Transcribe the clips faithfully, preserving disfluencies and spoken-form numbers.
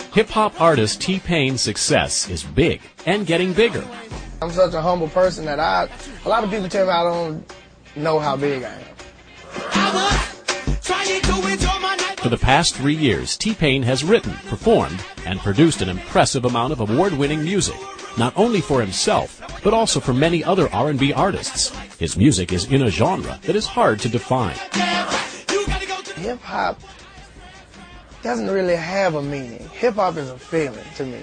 Hip-hop artist T-Pain's success is big and getting bigger. I'm such a humble person that I, a lot of people tell me I don't know how big I am. For the past three years, T-Pain has written, performed, and produced an impressive amount of award-winning music, not only for himself, but also for many other R and B artists. His music is in a genre that is hard to define. Hip-hop doesn't really have a meaning. Hip-hop is a feeling to me.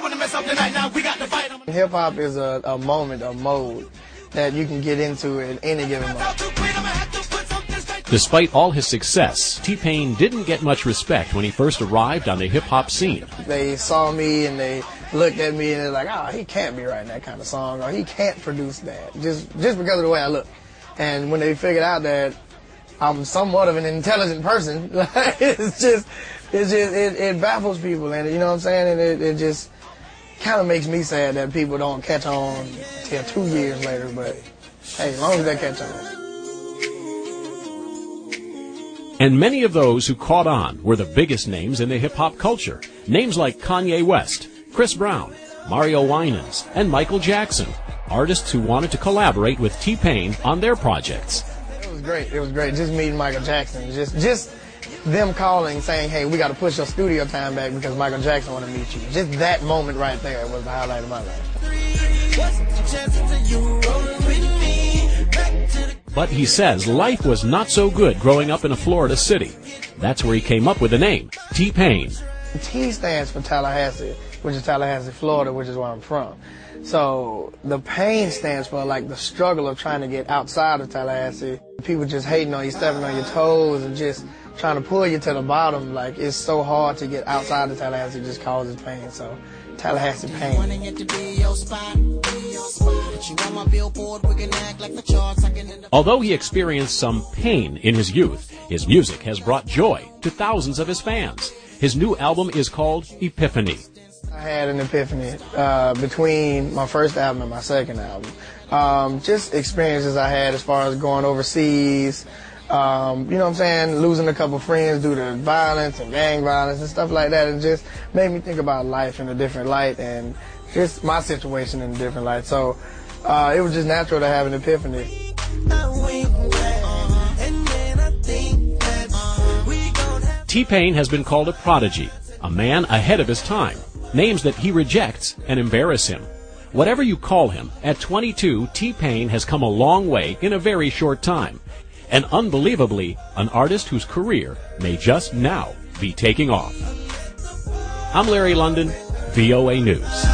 Hip-hop is a, a moment, a mode that you can get into at any given moment. Despite all his success, T-Pain didn't get much respect when he first arrived on the hip-hop scene. They saw me and they looked at me and they're like, oh, he can't be writing that kind of song, or he can't produce that, just just because of the way I look. And when they figured out that I'm somewhat of an intelligent person, it's just, it's just it, it baffles people, and you know what I'm saying? And it, it just kind of makes me sad that people don't catch on till two years later, but hey, as long as they catch on. And many of those who caught on were the biggest names in the hip-hop culture. Names like Kanye West, Chris Brown, Mario Winans, and Michael Jackson. Artists who wanted to collaborate with T-Pain on their projects. It was great. It was great just meeting Michael Jackson. Just just them calling, saying, hey, we got to push your studio time back because Michael Jackson want to meet you. Just that moment right there was the highlight of my life. But he says life was not so good growing up in a Florida city. That's where he came up with the name, T-Pain. T stands for Tallahassee, which is Tallahassee, Florida, which is where I'm from. So the pain stands for like the struggle of trying to get outside of Tallahassee. People just hating on you, stepping on your toes, and just trying to pull you to the bottom. Like, it's so hard to get outside of Tallahassee, it just causes pain. So Tallahassee pain. Although he experienced some pain in his youth, his music has brought joy to thousands of his fans. His new album is called Epiphany. I had an epiphany uh, between my first album and my second album. Um, just experiences I had as far as going overseas, um, you know what I'm saying, losing a couple friends due to violence and gang violence and stuff like that. It just made me think about life in a different light and just my situation in a different light. So uh, it was just natural to have an epiphany. T-Pain has been called a prodigy, a man ahead of his time, names that he rejects and embarrass him. Whatever you call him, at twenty-two, T-Pain has come a long way in a very short time, and unbelievably, an artist whose career may just now be taking off. I'm Larry London, V O A News.